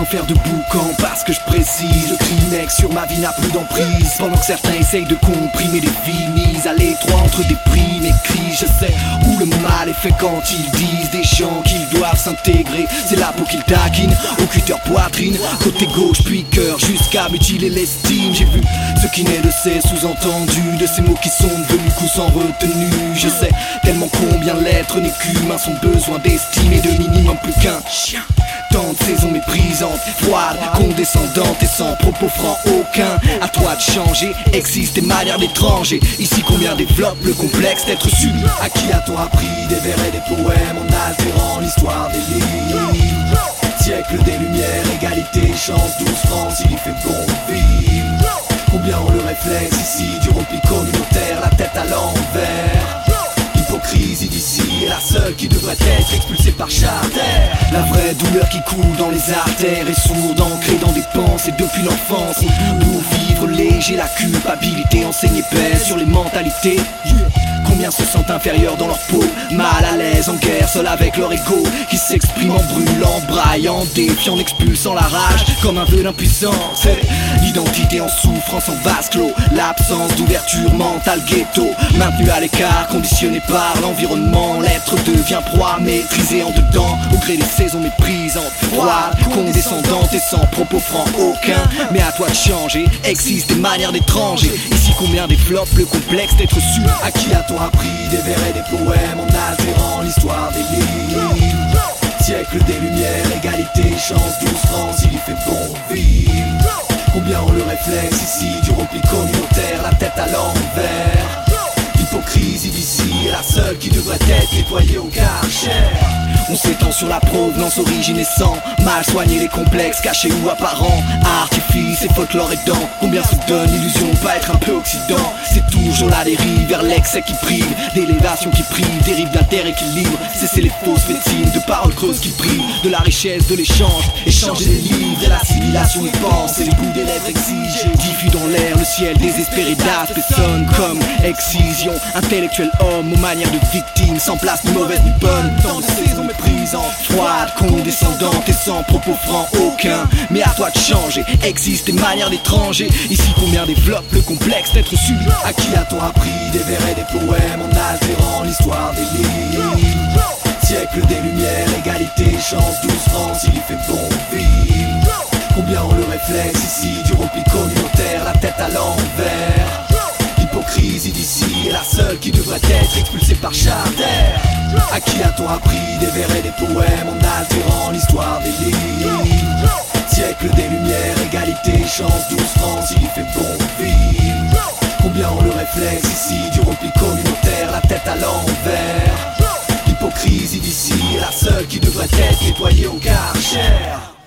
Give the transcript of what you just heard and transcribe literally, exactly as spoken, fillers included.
sans faire de boucan, parce que je précise, le crime sur ma vie n'a plus d'emprise. Pendant que certains essayent de comprimer des vies mises à l'étroit entre des primes et cris. Je sais où le mal est fait quand ils disent des gens qu'ils doivent s'intégrer. C'est la peau qu'ils taquinent, au cutter poitrine, côté gauche puis cœur, jusqu'à mutiler l'estime. J'ai vu ce qui naît de ces sous-entendus, de ces mots qui sont devenus coups sans retenue. Je sais tellement combien l'être n'est qu'humain, son besoin d'estime et de minimum plus qu'un chien. Tant de saisons méprisantes, froides, condescendantes et sans propos francs aucun. À toi de changer, existe des manières d'étranger. Ici combien développe le complexe d'être subi. À qui a-t-on appris des vers et des poèmes en altérant l'histoire des livres? Siècle des lumières, égalité, chance, douze francs, il y fait bon vivre. Combien ont le réflexe ici du repli communautaire, la tête à l'envers? L'hypocrisie d'ici est la seule qui devrait être expulsée par charter. La vraie douleur qui coule dans les artères est sourde, ancrée dans des pensées depuis l'enfance. Pour vivre léger, la culpabilité enseignée pèse sur les mentalités. Combien se sentent inférieurs dans leur peau, mal à l'aise, en guerre, seuls avec leur ego, qui s'exprime en brûlant, braillant, défiant, expulsant la rage comme un vœu d'impuissance. L'identité en souffrance en vase clos, l'absence d'ouverture mentale ghetto, maintenu à l'écart, conditionné par l'environnement. L'être devient proie, maîtrisé en dedans, au gré des saisons méprisantes, froides, condescendantes et sans propos francs aucun. Mais à toi de changer, existe des manières d'étranger. Ici combien développe le complexe d'être su. À qui a-t-on appris des vers et des poèmes en altérant l'histoire des livres? Siècle des lumières, égalité, chance, douze francs, il y fait bon vivre. Combien ont le réflexe ici du repli communautaire, la tête à l'envers? L'hypocrisie d'ici est la seule qui devrait être nettoyée au karcher. On s'étend sur la provenance, origine et sang, mal soigner les complexes, cachés ou apparents. Artifice et folklore aidant, combien se donne l'illusion de pas être un peu occident. C'est toujours la dérive vers l'excès qui prive, d'élévation qui prive, dérive d'inter-équilibre. Cesser les fausses médecines, de paroles creuses qui privent de la richesse de l'échange. Échanger les livres et l'assimilation des pensées, les bouts des lèvres exigés. Diffus dans l'air, le ciel désespéré d'aspect sonne comme excision. Intellectuel homme aux manières de victime, sans place ni mauvaise ni bonne. Tant de saisons méprisantes, froides, condescendantes et sans propos francs aucun. Mais à toi de changer, existe des manières d'étranger. Ici combien développe le complexe d'être subi. À qui a-t-on appris des vers et des poèmes en altérant l'histoire des livres? Siècle des lumières, égalité, chance, douze francs, il y fait bon vivre. Combien ont le réflexe ici du repli communautaire, la tête à l'envers? L'hypocrisie d'ici est la seule qui devrait être expulsée par charter. À qui a-t-on appris des vers et des poèmes en altérant l'histoire des livres? Siècle des lumières, égalité, chance, douze francs, il y fait bon vivre. Combien ont le réflexe ici du repli communautaire, la tête à l'envers? L'hypocrisie d'ici est la seule qui devrait être nettoyée au karcher.